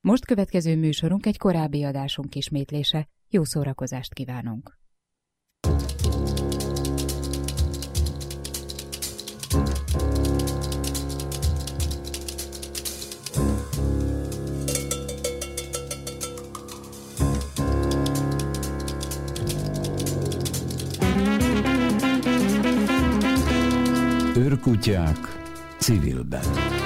Most következő műsorunk egy korábbi adásunk ismétlése. Jó szórakozást kívánunk! Őrkutyák civilben.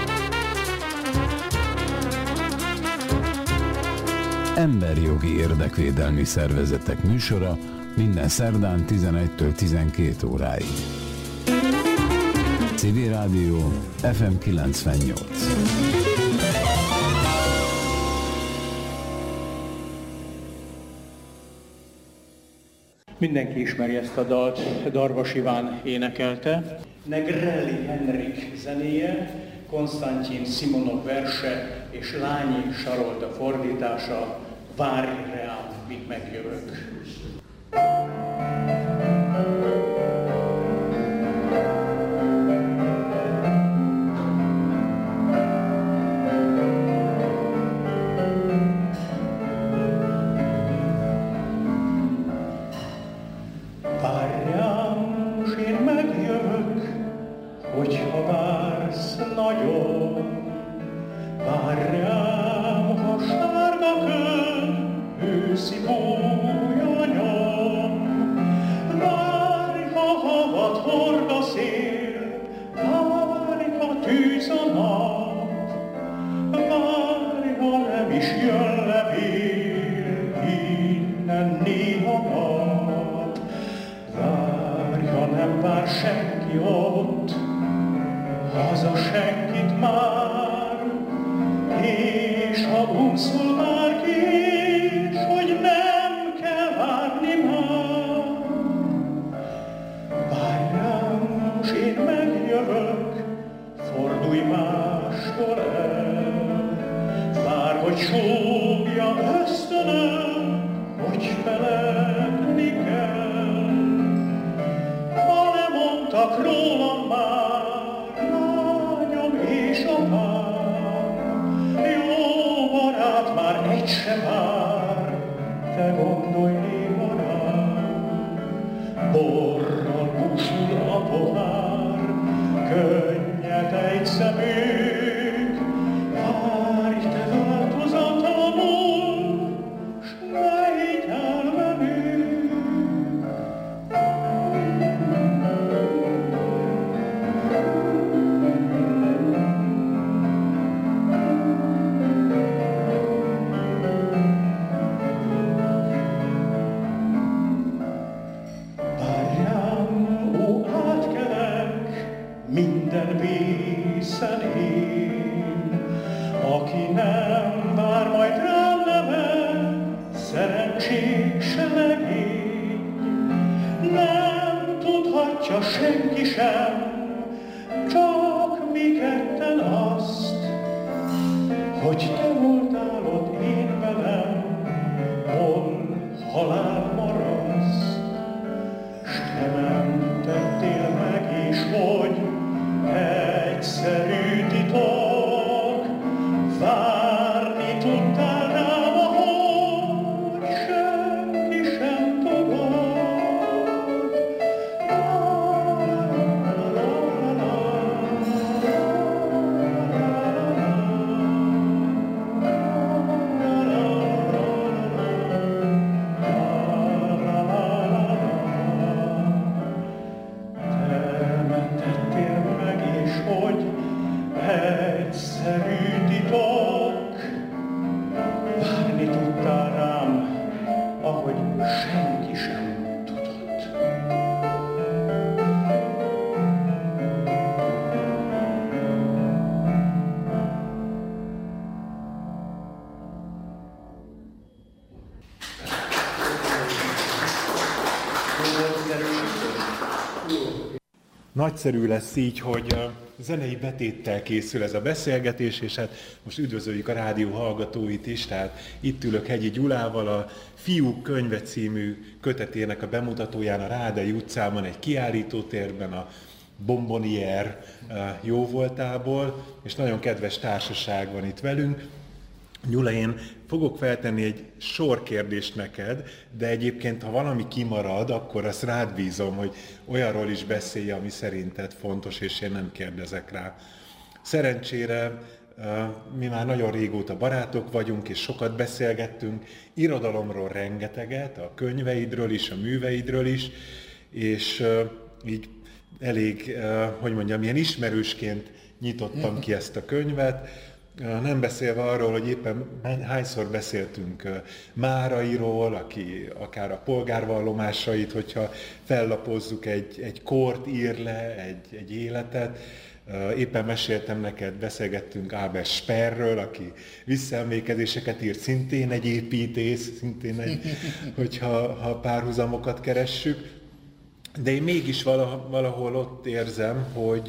Emberjogi érdekvédelmi szervezetek műsora minden szerdán 11-től 12 óráig. Civil Rádió FM 98. Mindenki ismeri ezt a dalt, Darvas Iván énekelte. Negrelli Henrik zenéje, Konstantin Simonov verse és Lányi Sarolta fordítása. Várj rám, míg megjövök. Nagyszerű lesz így, hogy zenei betéttel készül ez a beszélgetés, és hát most üdvözöljük a rádió hallgatóit is, tehát itt ülök Hegyi Gyulával, a Fiúk könyve című kötetének a bemutatóján a Rádai utcában, egy kiállítótérben, a Bombonier jóvoltából, és nagyon kedves társaság van itt velünk. Gyula, én fogok feltenni egy sor kérdést neked, de egyébként, ha valami kimarad, akkor azt rád bízom, hogy olyanról is beszélj, ami szerinted fontos, és én nem kérdezek rá. Szerencsére mi már nagyon régóta barátok vagyunk, és sokat beszélgettünk, irodalomról rengeteget, a könyveidről is, a műveidről is, és így elég, hogy mondjam, ilyen ismerősként nyitottam ki ezt a könyvet, nem beszélve arról, hogy éppen hányszor beszéltünk Márairól, aki akár a polgárvallomásait, hogyha fellapozzuk, egy kort ír le, egy életet. Éppen meséltem neked, beszélgettünk Albert Speerről, aki visszaemlékezéseket írt, szintén egy építész, szintén egy, hogyha párhuzamokat keressük. De én mégis valahol ott érzem,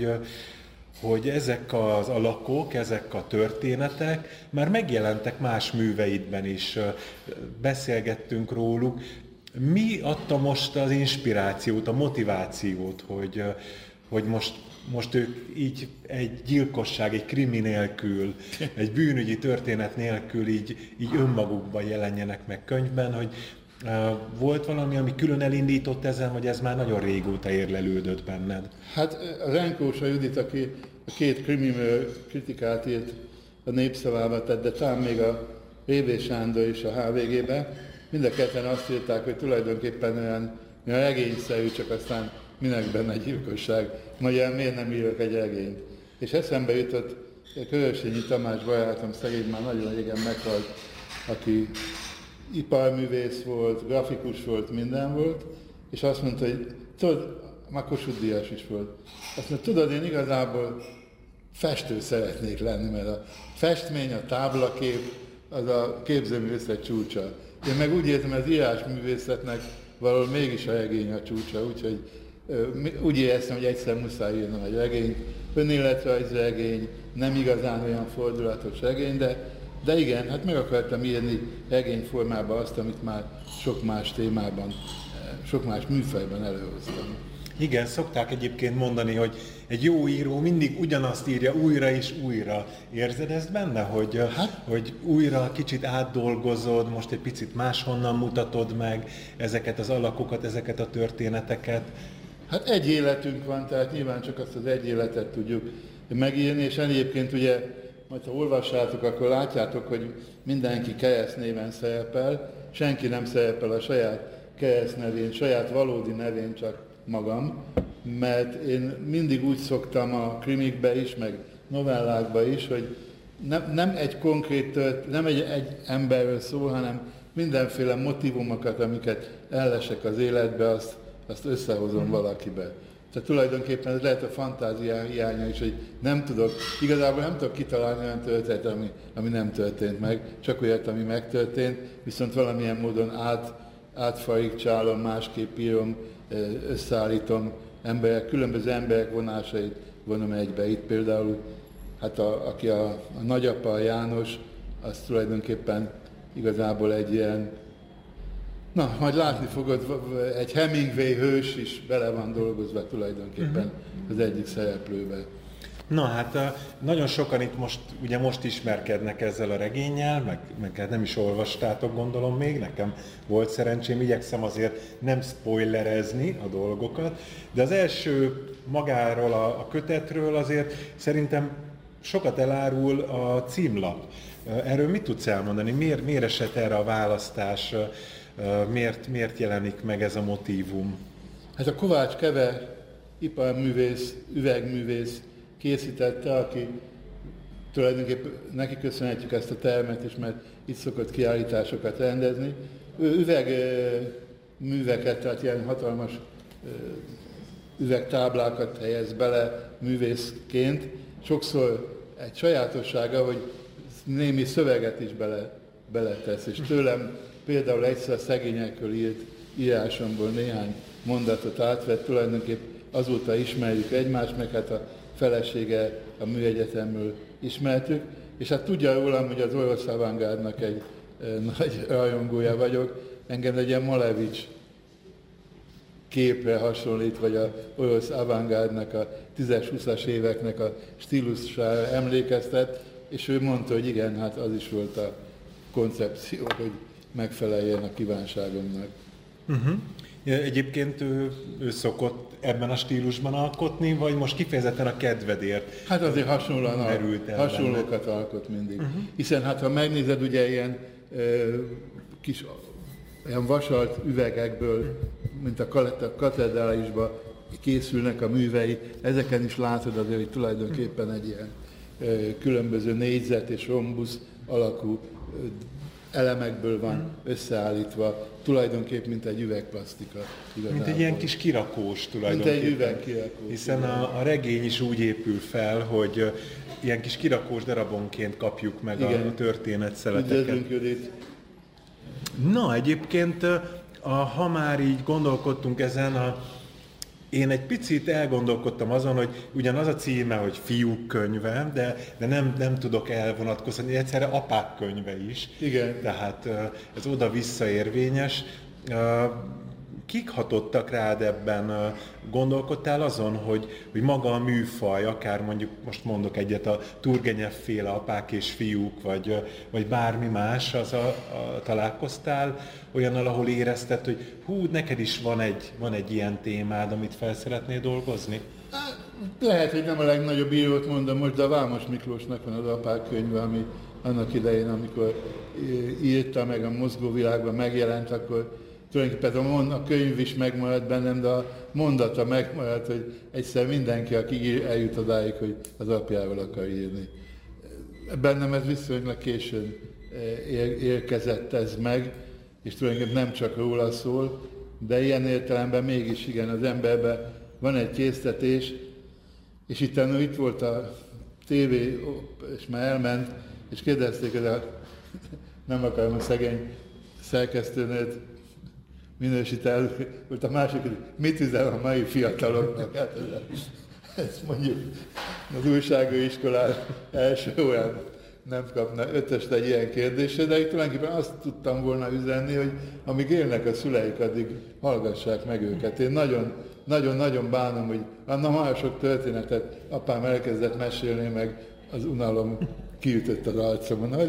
hogy ezek az alakok, ezek a történetek már megjelentek más műveidben is, beszélgettünk róluk. Mi adta most az inspirációt, a motivációt, hogy most ők így egy gyilkosság, egy krimi nélkül, egy bűnügyi történet nélkül így önmagukban jelenjenek meg könyvben, hogy volt valami, ami külön elindított ezen, vagy ez már nagyon régóta érlelődött benned? Hát az Enkósa Judit, aki a 2 krimimről kritikát írt a Népszavába, de talán még a V.V. Sándor is a HVG-be, mind a ketten azt írták, hogy tulajdonképpen olyan regényszerű, csak aztán minek benne gyilkosság, magyar miért nem írok egy regényt. És eszembe jutott Körösényi Tamás barátom, szegény már nagyon régen meghalt, aki iparművész volt, grafikus volt, minden volt, és azt mondta, hogy tudod, már Kossuth Díjas is volt. Azt mondta, tudod, én igazából festő szeretnék lenni, mert a festmény, a táblakép, az a képzőművészet csúcsa. Én meg úgy értem, hogy az írásművészetnek valahol mégis a regény a csúcsa, úgyhogy úgy éreztem, hogy egyszer muszáj írnom egy regényt, önéletrajzi regény, nem igazán olyan fordulatos regény, de igen, hát meg akartam írni regényformában azt, amit már sok más témában, sok más műfajban előhoztam. Igen, szokták egyébként mondani, hogy egy jó író mindig ugyanazt írja újra és újra. Érzed ezt benne, hogy újra kicsit átdolgozod, most egy picit máshonnan mutatod meg ezeket az alakokat, ezeket a történeteket? Hát egy életünk van, tehát nyilván csak azt az egy életet tudjuk megírni, és egyébként ugye, majd ha olvassátok, akkor látjátok, hogy mindenki keresztnéven szerepel, senki nem szerepel a saját keresztnevén, saját valódi nevén, csak magam, mert én mindig úgy szoktam a krimikbe is, meg novellákba is, hogy nem egy konkrét nem egy emberről szól, hanem mindenféle motivumokat, amiket ellesek az életbe, azt összehozom valakibe. Tehát tulajdonképpen ez lehet a fantázia hiánya is, hogy igazából nem tudok kitalálni olyan történetet, ami nem történt meg, csak olyat, ami megtörtént, viszont valamilyen módon átfarigcsálom, másképp írom, összeállítom különböző emberek vonásait vonom egybe. Itt például, hát aki a nagyapa, a János, az tulajdonképpen igazából egy ilyen, majd látni fogod, egy Hemingway hős is bele van dolgozva tulajdonképpen az egyik szereplőbe. Na hát nagyon sokan itt most ismerkednek ezzel a regénnyel, meg nem is olvastátok, gondolom még, nekem volt szerencsém, igyekszem azért nem spoilerezni a dolgokat, de az első magáról a kötetről azért szerintem sokat elárul a címlap. Erről mit tudsz elmondani? Miért esett erre a választás? Miért jelenik meg ez a motívum? Hát a Kovács Keve iparművész, üvegművész készítette, aki tulajdonképpen neki köszönhetjük ezt a termet is, mert itt szokott kiállításokat rendezni. Ő üvegműveket, tehát ilyen hatalmas üvegtáblákat helyez bele művészként. Sokszor egy sajátossága, hogy némi szöveget is beletesz, és tőlem például egyszer szegényekről írt írásomból néhány mondatot átvett, tulajdonképp azóta ismerjük egymást, meg hát a felesége a műegyetemről ismertük, és hát tudja rólam, hogy az orosz avantgárdnak egy nagy rajongója vagyok, engem egy ilyen Malevics képre hasonlít, vagy az orosz avantgárdnak a 10-20-as éveknek a stílusára emlékeztet, és ő mondta, hogy igen, hát az is volt a koncepció, hogy megfeleljen a kívánságomnak. Egyébként ő szokott ebben a stílusban alkotni, vagy most kifejezetten a kedvedért? Hát azért hasonlókat alkot mindig. Hiszen hát ha megnézed, ugye ilyen kis olyan vasalt üvegekből, mint a katedrálisban készülnek a művei, ezeken is látod azért, hogy tulajdonképpen egy ilyen különböző négyzet és rombusz alakú igazából van összeállítva, tulajdonképpen mint egy üvegplasztika. Igazából. Mint egy ilyen kis kirakós tulajdonképpen. Mint egy üvegkirakós. Hiszen a regény is úgy épül fel, hogy ilyen kis kirakós darabonként kapjuk meg a történetszeleteket. Na, egyébként, ha már így gondolkodtunk ezen, én egy picit elgondolkodtam azon, hogy ugyanaz a címe, hogy Fiúk könyve, de nem tudok elvonatkozni, egyszerre Apák könyve is. Igen. Tehát ez oda-vissza érvényes. Kik hatottak rád ebben? Gondolkodtál azon, hogy maga a műfaj, akár mondjuk, most mondok egyet, a Turgenev-féle Apák és fiúk, vagy bármi más, találkoztál olyannal, ahol érezted, hogy hú, neked is van egy ilyen témád, amit fel szeretnél dolgozni? Lehet, hogy nem a legnagyobb írót mondom most, de a Vámos Miklósnak van az Apák könyve, ami annak idején, amikor írta meg a Mozgóvilágban megjelent, akkor tulajdonképpen a könyv is megmaradt bennem, de a mondata megmaradt, hogy egyszer mindenki, aki eljut odáig, hogy az apjával akar írni. Bennem ez viszonylag későn érkezett ez meg, és tulajdonképpen nem csak róla szól, de ilyen értelemben mégis igen, az emberben van egy késztetés, és itt volt a tévé, és már elment, és kérdezték, hogy nem akarom a szegény szerkesztőnőt minősíteni, volt a másik, hogy mit üzen a mai fiataloknak. Hát ez mondjuk az újságíróiskolán első olyan nem kapna ötöst egy ilyen kérdésre, de itt tulajdonképpen azt tudtam volna üzenni, hogy amíg élnek a szüleik, addig hallgassák meg őket. Én nagyon bánom, hogy annak már sok történetet apám elkezdett mesélni, meg az unalom kiütött az arcomon, ahogy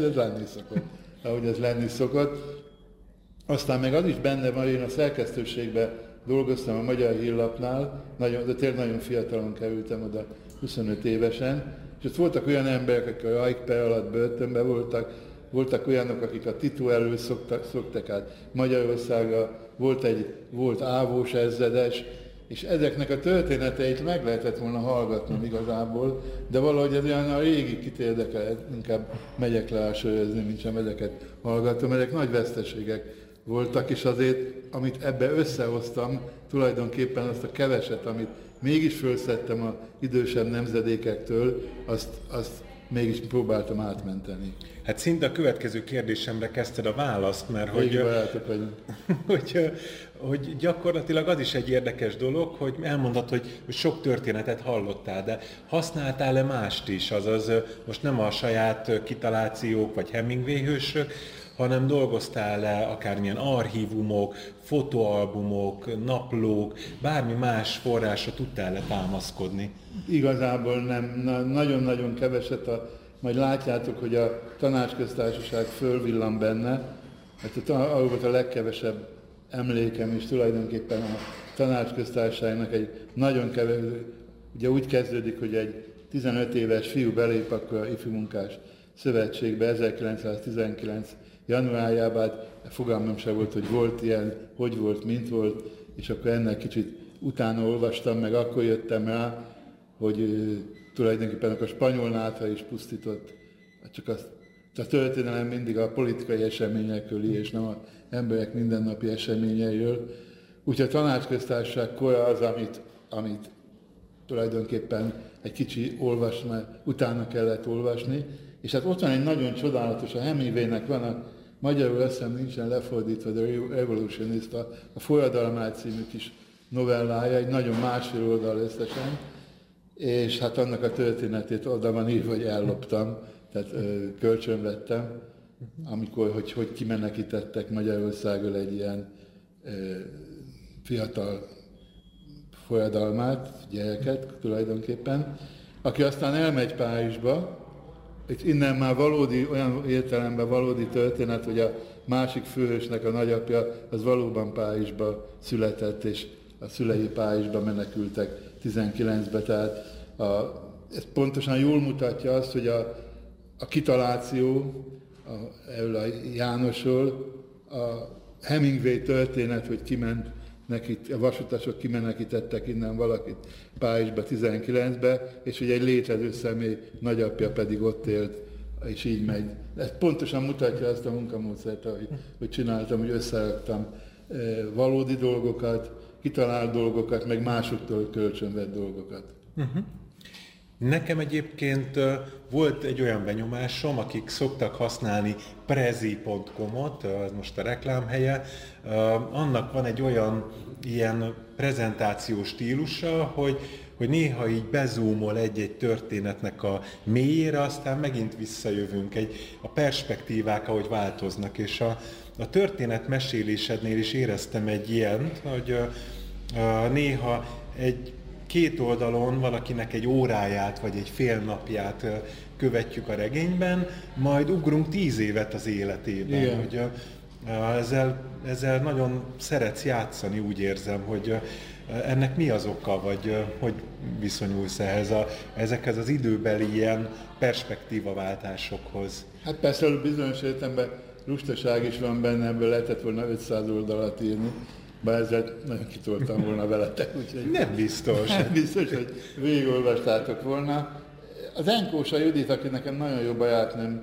ez lenni szokott. Aztán meg az is benne van, én a szerkesztőségben dolgoztam a Magyar Hírlapnál, de tényleg nagyon fiatalon kerültem oda, 25 évesen, és ott voltak olyan emberek, akik a Rajk-per alatt börtönben voltak olyanok, akik a Tito elől szoktak át Magyarországra, volt ávós ezredes, és ezeknek a történeteit meg lehetett volna hallgatnom igazából, de valahogy ez olyan a régi kit érdekel, inkább megyek le sörözni, mint sem ezeket hallgatom, ezek nagy veszteségek voltak, és azért, amit ebbe összehoztam, tulajdonképpen azt a keveset, amit mégis fölszedtem az idősebb nemzedékektől, azt mégis próbáltam átmenteni. Hát szinte a következő kérdésemre kezdted a választ, mert hogy gyakorlatilag az is egy érdekes dolog, hogy elmondod, hogy sok történetet hallottál, de használtál-e mást is? Azaz most nem a saját kitalációk vagy Hemingway hősök, hanem dolgoztál-e akármilyen archívumok, fotóalbumok, naplók, bármi más forrásra tudtál-e támaszkodni? Igazából nem, nagyon-nagyon keveset, majd látjátok, hogy a Tanácsköztársaság fölvillan benne, hát arról volt a legkevesebb emlékem is tulajdonképpen a Tanácsköztársaságnak egy nagyon kevés, ugye úgy kezdődik, hogy egy 15 éves fiú belép akkor a Ifjúmunkás Szövetségbe 1919. januárjában, fogalmam sem volt, hogy volt ilyen, hogy volt, mint volt, és akkor ennek kicsit utána olvastam, meg akkor jöttem rá, hogy tulajdonképpen a spanyol nátha is pusztított, csak a történelem mindig a politikai eseményekről ír, és nem az emberek mindennapi eseményeiről. Úgyhogy a Tanácsköztársaság kora az, amit tulajdonképpen egy kicsi olvasni, utána kellett olvasni, és hát ott van egy nagyon csodálatos, a Hemingwaynek van a magyarul azt hiszem nincsen lefordítva, de Revolutionist, a Forradalmát című kis novellája, egy nagyon másfél oldal összesen, és hát annak a történetét oda van írva, hogy elloptam, tehát kölcsönvettem, amikor, hogy kimenekítettek Magyarországról egy ilyen fiatal forradalmát, gyereket tulajdonképpen, aki aztán elmegy Párizsba, itt innen már valódi, olyan értelemben valódi történet, hogy a másik főhősnek a nagyapja az valóban Párizsba született, és a szülei Párizsba menekültek 19-ben, tehát ez pontosan jól mutatja azt, hogy a kitaláció erről a Jánosról, a Hemingway történet, hogy kiment neki, a vasutasok kimenekítettek innen valakit Párizsba 19-be, és ugye egy létező személy nagyapja pedig ott élt, és így megy. Ez pontosan mutatja azt a munkamódszert, hogy csináltam, hogy összeraktam valódi dolgokat, kitalált dolgokat, meg másoktól kölcsönvett dolgokat. Uh-huh. Nekem egyébként volt egy olyan benyomásom, akik szoktak használni prezi.com-ot, ez most a reklámhelye, annak van egy olyan ilyen prezentációs stílusa, hogy néha így bezúmol egy-egy történetnek a mélyére, aztán megint visszajövünk, a perspektívák, ahogy változnak, és a történet mesélésednél is éreztem egy ilyent, hogy néha két oldalon valakinek egy óráját, vagy egy fél napját követjük a regényben, majd ugrunk 10 évet az életében. Igen. Hogy ezzel nagyon szeretsz játszani, úgy érzem, hogy ennek mi az oka, vagy hogy viszonyulsz ezekhez az időbeli ilyen perspektívaváltásokhoz? Hát persze bizonyos értelemben lustaság is van benne, ebből lehetett volna 500 oldalat írni, bár ezzel nagyon kitoltam volna veletek, úgyhogy... Nem biztos. Nem biztos, hogy végigolvastátok volna. Az Enkósa Judit, aki nekem nagyon jó barátnőm,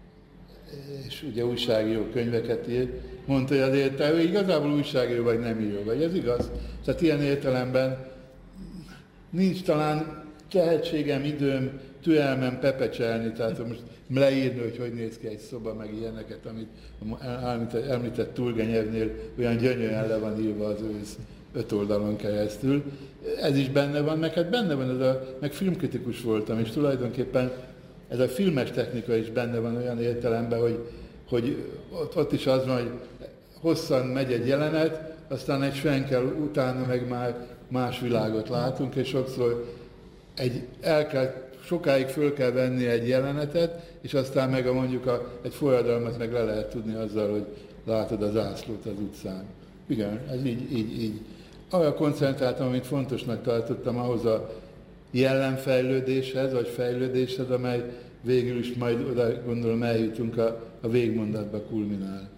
és ugye újságíró könyveket ír, mondta, hogy azért te igazából újságíró vagy nem író vagy, ez igaz? Tehát ilyen értelemben nincs talán tehetségem, időm, türelmem pepecselni, tehát most leírni, hogy néz ki egy szoba, meg ilyeneket, amit említett Turgenevnél olyan gyönyörűen le van írva az ősz 5 oldalon keresztül. Ez is benne van, meg hát benne van, meg filmkritikus voltam, és tulajdonképpen ez a filmes technika is benne van olyan értelemben, hogy ott is az van, hogy hosszan megy egy jelenet, aztán egy svenkel utána meg már más világot látunk, és sokszor sokáig föl kell venni egy jelenetet, és aztán meg egy forradalmat meg le lehet tudni azzal, hogy látod az zászlót az utcán. Igen, ez így. Arra koncentráltam, amit fontosnak tartottam ahhoz a jellemfejlődéshez, vagy fejlődéshez, amely végül is majd oda gondolom eljutunk a végmondatba kulminál.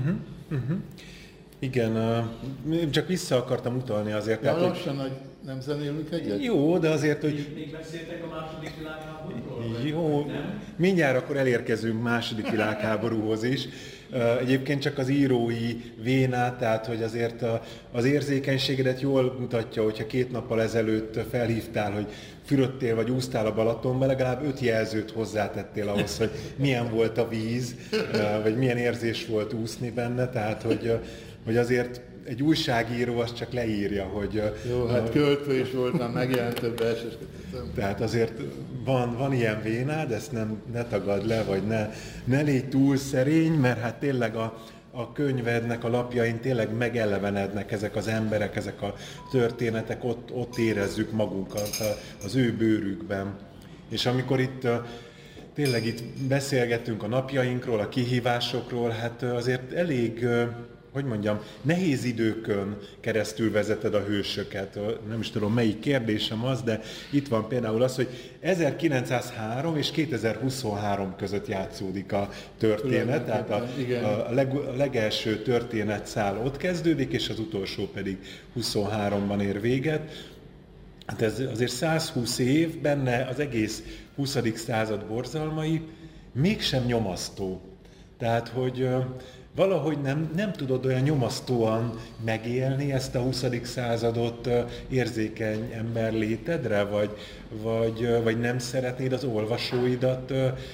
Igen, csak vissza akartam utalni azért. Ja, lassan, hogy nem zenélünk egyet? Jó, de azért, hogy... Még beszéltek a második világháborúról? Jó, mindjárt akkor elérkezünk második világháborúhoz is. Egyébként csak az írói vénát, tehát hogy azért az érzékenységedet jól mutatja, hogyha 2 nappal ezelőtt felhívtál, hogy fürödtél vagy úsztál a Balatonba, legalább 5 jelzőt hozzátettél ahhoz, hogy milyen volt a víz, vagy milyen érzés volt úszni benne, tehát hogy azért egy újságíró az csak leírja, hogy... Jó, hát költő is voltam, megjelent több verses. Tehát azért van ilyen vénád, ezt ne tagadd le, vagy ne légy túl szerény, mert hát tényleg a könyvednek a lapjain tényleg megelevenednek ezek az emberek, ezek a történetek, ott érezzük magunkat az ő bőrükben. És amikor tényleg itt beszélgetünk a napjainkról, a kihívásokról, hát azért elég... nehéz időkön keresztül vezeted a hősöket. Nem is tudom, melyik kérdésem az, de itt van például az, hogy 1903 és 2023 között játszódik a történet, tehát a legelső történetszál ott kezdődik, és az utolsó pedig 23-ban ér véget. Hát ez azért 120 év, benne az egész 20. század borzalmai, mégsem nyomasztó. Tehát, hogy valahogy nem tudod olyan nyomasztóan megélni ezt a 20. századot érzékeny ember létedre, vagy nem szeretnéd az olvasóidat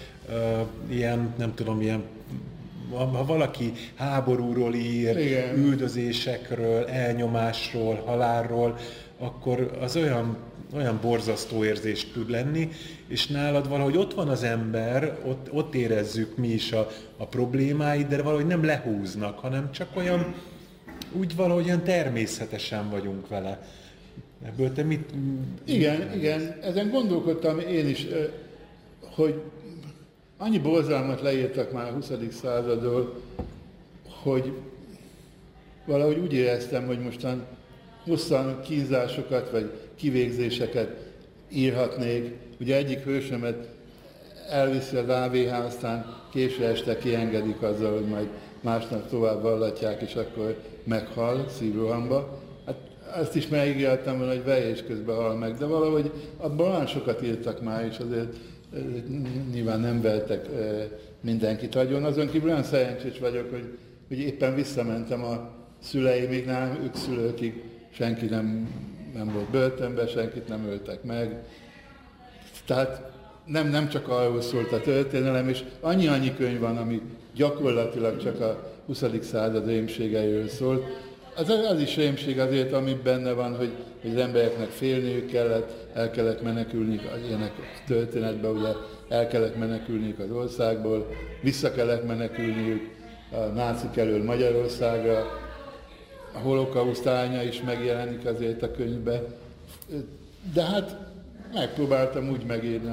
ilyen, nem tudom, ilyen, ha valaki háborúról ír, igen, üldözésekről, elnyomásról, halálról, akkor az olyan borzasztó érzés tud lenni, és nálad valahogy ott van az ember, ott érezzük mi is a problémáit, de valahogy nem lehúznak, hanem csak úgy valahogy olyan természetesen vagyunk vele. Ebből te mit... Igen, ezen gondolkodtam én is, hogy annyi borzalmat leírtak már a 20. századról, hogy valahogy úgy éreztem, hogy mostan hosszan kínzásokat vagy kivégzéseket írhatnék. Ugye egyik hősömet elviszi az AVH, aztán késő este kiengedik azzal, hogy majd másnap tovább vallatják, és akkor meghal szívrohamba. Hát azt is megígértem volna, hogy vejés közben hal meg, de valahogy abban olyan sokat írtak már, és azért nyilván nem vertek mindenkit agyon. Azon kívül olyan szerencsés vagyok, hogy éppen visszamentem a szüleimig, ők szülőkig, senki nem volt börtönben, senkit nem öltek meg. Tehát nem csak arról szólt a történelem, és annyi könyv van, ami gyakorlatilag csak a 20. század rémségeiről szólt. Az is rémség azért, ami benne van, hogy az embereknek félniük kellett, el kellett menekülniük ilyenek történetben, ugye el kellett menekülniük az országból, vissza kellett menekülniük a nácik elől Magyarországra, a holokauszt ánya is megjelenik azért a könyvben. De hát megpróbáltam úgy megírni,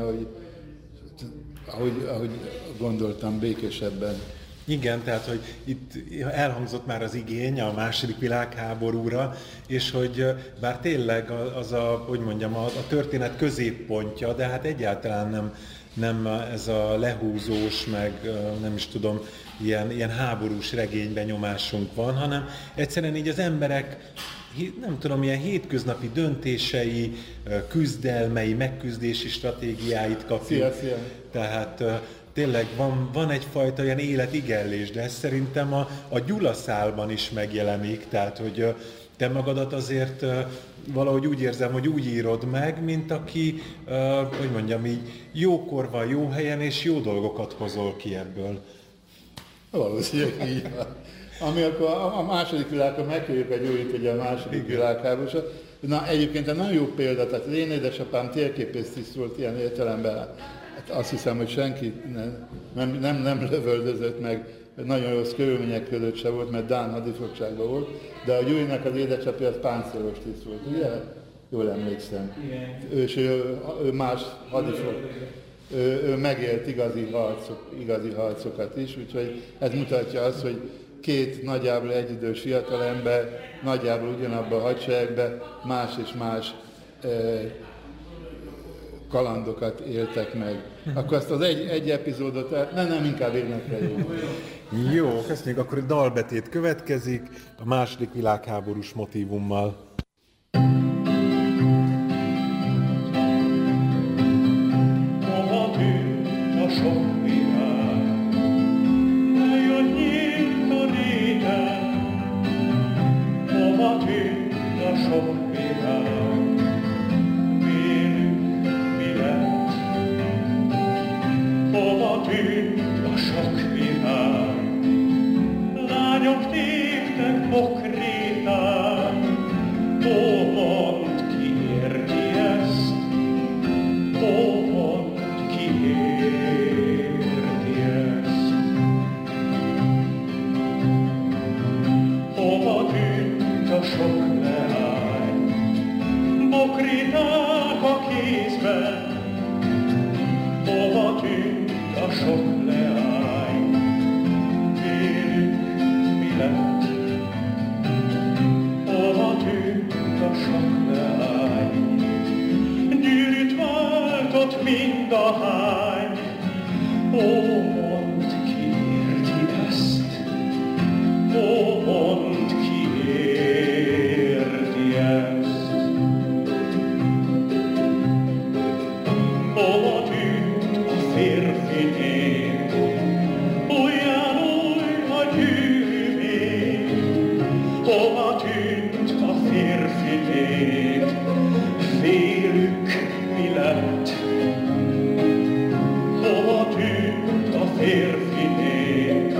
ahogy gondoltam, békésebben. Igen, tehát, hogy itt elhangzott már az igény a II. Világháborúra, és hogy bár tényleg az a történet középpontja, de hát egyáltalán nem ez a lehúzós, meg nem is tudom, ilyen háborús regénybenyomásunk van, hanem egyszerűen így az emberek, nem tudom, ilyen hétköznapi döntései, küzdelmei, megküzdési stratégiáit kapjuk. Szia. Tehát tényleg van egyfajta ilyen életigellés, de ez szerintem a Gyulaszálban is megjelenik, tehát hogy te magadat azért valahogy úgy érzem, hogy úgy írod meg, mint aki, hogy mondjam így, jókor van, jó helyen, és jó dolgokat hozol ki ebből. Valószínűleg így van. Amikor a II. Világban megkérjük a Gyurit, ugye a II. Világháborúsat. Na egyébként egy nagyon jó példa, tehát az én édesapám térképésztiszt volt ilyen értelemben. Hát azt hiszem, hogy senki nem lövöldözött meg, nagyon rossz körülmények között se volt, mert dán hadifogságban volt, de a Gyurinak az édesapja az páncélos tiszt volt, ugye? Jól emlékszem. Ő más hadifog. Ő megélt igazi harcokat is, úgyhogy ez mutatja azt, hogy két nagyjából egyidős fiatalember nagyjából ugyanabban a hadseregben más és más kalandokat éltek meg. Akkor azt az egy epizódot, nem inkább énekre jó. Jó, köszönjük, akkor dalbetét következik a II. Világháborús motívummal. Hova tűnt a sok virág, vajon nyílt a réten? Hova tűnt a sok virág, vélük mi lett? Hova tűnt a sok virág, lányok téptek bokrétán? Ó, mondd, ki érti ezt? Ó, mondd, ki érti ezt? Hova tűnt a sok leány, bokréták a kézben? Hova tűnt a sok leány, vélük mi lett? Hova tűnt a sok leány, gyűrűt váltott mind a hány? Ó, mondd, ki érti ezt? Ó, mondd, ki érti ezt? Hova tűnt a férfi nép, újján új a gyűrűvét? Hova tűnt a férfi nép, vélük mi lett? Hova tűnt a férfi nép,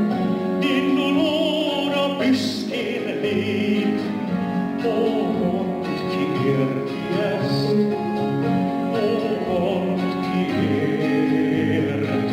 indulóra büszkén lép? Ó, mondd, ki érti ezt? Ó, mondd, ki érti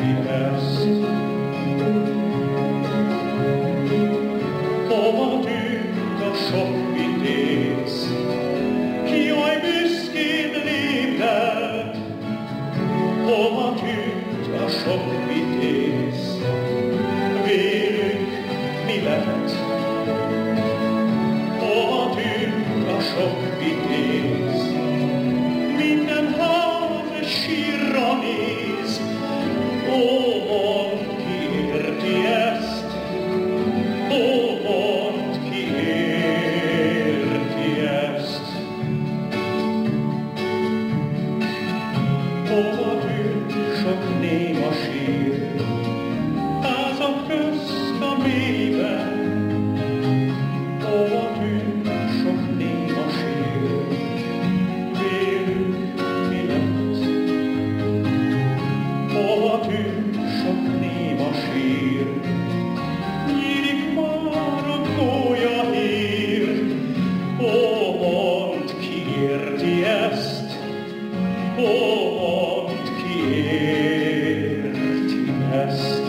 hova tűnt sok néma sír, házak közt a mélyben, hova tűnt sok néma sír, vélük mi lett, hova tűnt sok néma sír, nyílik már a gólyahír, ó, mondd, ki érti ezt, ó, mondd, ki érti ezt.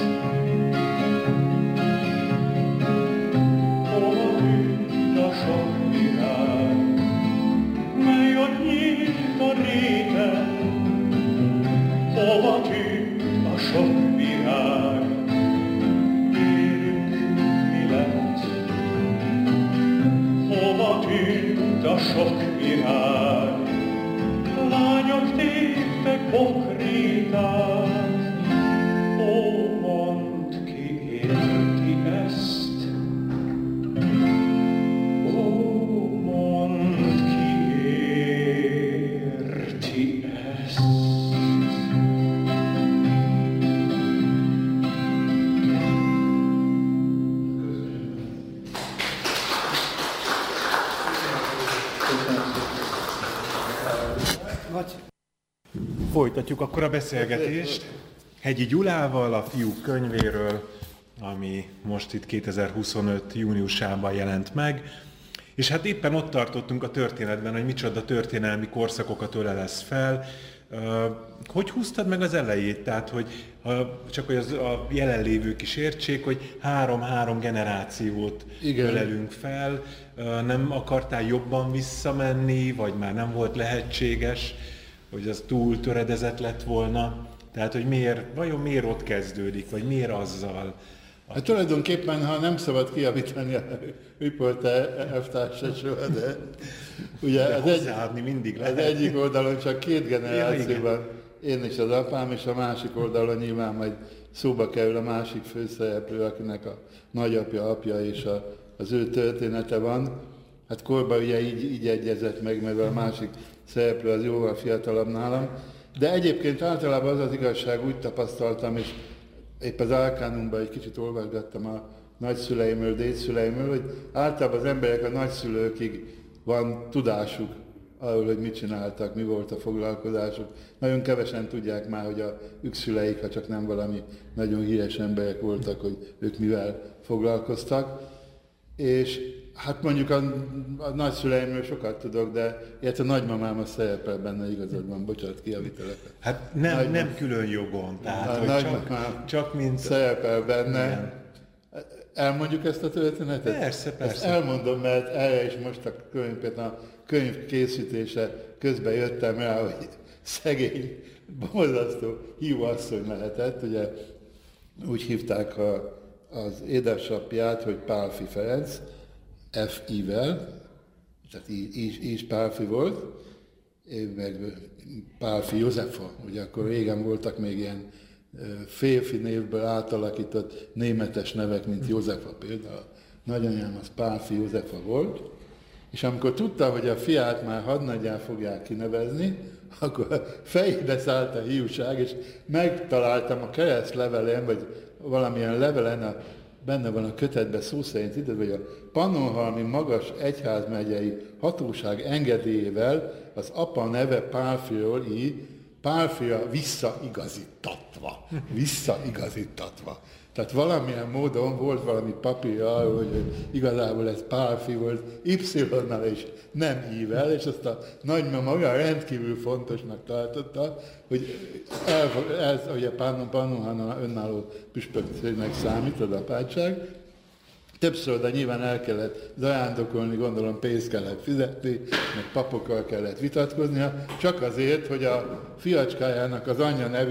Hova tűnt a sok virág, mely ott nyílt a réten, hova tűnt a sok virág, vélük mi lett, hova tűnt a sok virág, lányok téptek bokrétát, ó, mondd, ki érti ezt, ó, mondd, ki érti ezt. Folytatjuk akkor a beszélgetést Hegyi Gyulával, a Fiúk könyvéről, ami most itt 2025. júniusában jelent meg. És hát éppen ott tartottunk a történetben, hogy micsoda történelmi korszakokat ölelesz fel. Hogy húztad meg az elejét? Tehát, hogy csak hogy a jelenlévők is értsék, hogy három generációt ölelünk fel. Nem akartál jobban visszamenni, vagy már nem volt lehetséges, hogy az túl töredezett lett volna? Tehát, hogy vajon miért ott kezdődik, vagy miért azzal? Hát tulajdonképpen, ha nem szabad kijavítani a riporter elvtársat soha, de ugye az egyik oldalon csak 2 generációban, én és az apám, és a másik oldalon nyilván majd szóba kerül a másik főszereplő, akinek a nagyapja, apja és az ő története van. Hát korban ugye így egyezett meg, mert a másik szereplő az jóval fiatalabb nálam. De egyébként általában az az igazság, úgy tapasztaltam, és épp az Arkánumban egy kicsit olvasgattam a nagyszüleimről, dédszüleimről, hogy általában az emberek a nagyszülőkig van tudásuk arról, hogy mit csináltak, mi volt a foglalkozásuk. Nagyon kevesen tudják már, hogy a szüleik, ha csak nem valami nagyon híres emberek voltak, hogy ők mivel foglalkoztak. És hát mondjuk a nagyszüleimről sokat tudok, de illetve a nagymamám a szerepel benne, igazad van, bocsánat, kijavítalak. Hát nem külön jogon, tehát csak mint... szerepel benne. Igen. Elmondjuk ezt a történetet? Persze. Ezt elmondom, mert erre is most a könyv készítése közben jöttem rá, hogy szegény, borzasztó hiúasszony lehetett, ugye úgy hívták az édesapját, hogy Pálffy Ferenc, F-I-vel, tehát így is Pálffy volt, meg Pálffy Józefa, ugye akkor régen voltak még ilyen férfi névből átalakított németes nevek, mint Józefa például. A nagyanyám az Pálffy Józefa volt, és amikor tudta, hogy a fiát már hadnaggyá fogják kinevezni, akkor fejébe szállt a hiúság, és megtaláltam a keresztlevelen, vagy valamilyen levelen, benne van a kötetben szó szerint ide, hogy a Pannonhalmi Magas Egyházmegyei Hatóság engedélyével az apa neve Pálffyról Pálffyra visszaigazítatva. Tehát valamilyen módon volt valami papírja arról, hogy igazából ez Pálffy volt Y-nal és nem I-vel, és azt a nagymama olyan rendkívül fontosnak tartotta, hogy ez ugye Pannonhalma önálló püspökségnek számít az apátság. Többször, de nyilván el kellett zarándokolni, gondolom pénzt kellett fizetni, meg papokkal kellett vitatkoznia, csak azért, hogy a fiacskájának az anyja nevét